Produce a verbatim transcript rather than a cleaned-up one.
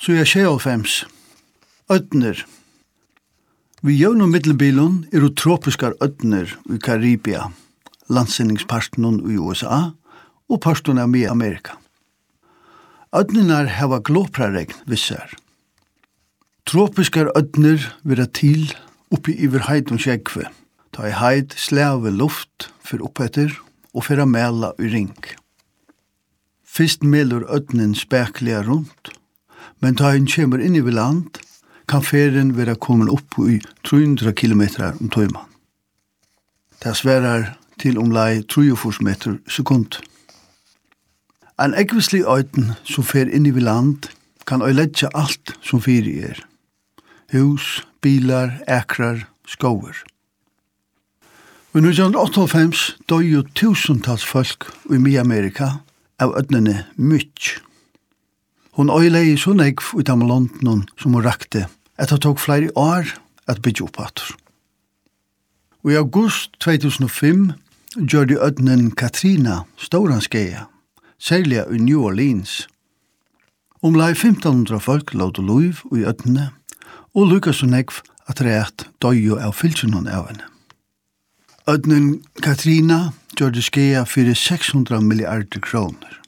Så er tjuefems. Ødner. Vi jøvnum middelbilun er tropiskar ødner i Karibia, landsinningsparten i U S A og parten av i Amerika. Ødner hava glåpraregn vissar. Tropiskar ødner vera til oppi iver heidun skjegve, ta i heid slave luft for oppetter og for a mela i ring. Fyrst melur ødnen spekliga rundt, men ta ein kjemur inn i land, kan ferien vera kommen opp i tre hundre kilometer om tøyman. Det sverar til omlai treogfyrre meter sekund. En ekvislig øyden som fer inn i land kan øyledja alt som fyri er. Hus, bilar, ekrar, skover. I nítjan áttaoghálvfems døy jo tusentals folk i Mi-Amerika av ødnene mytt. Hon øylegi så negv ut av London som hun rakte, at det tok flere år at bygge opp atter. Og i august två tusen og fem gjør de ødnen Katrina Storanskeia, særlig i New Orleans. Omlai femten hundre folk låt liv i ødnene, og lykka så negv at rett døy av fylkjennom av henne. Ødnen Katrina gjør det skeia for seks hundre milliarder kroner.